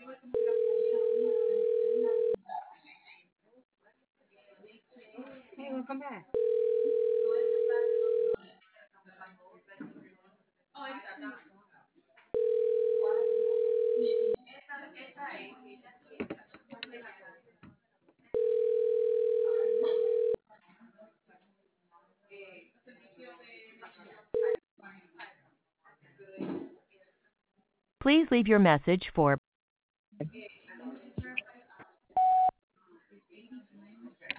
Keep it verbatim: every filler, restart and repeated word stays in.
Hey, welcome back. Please leave your message for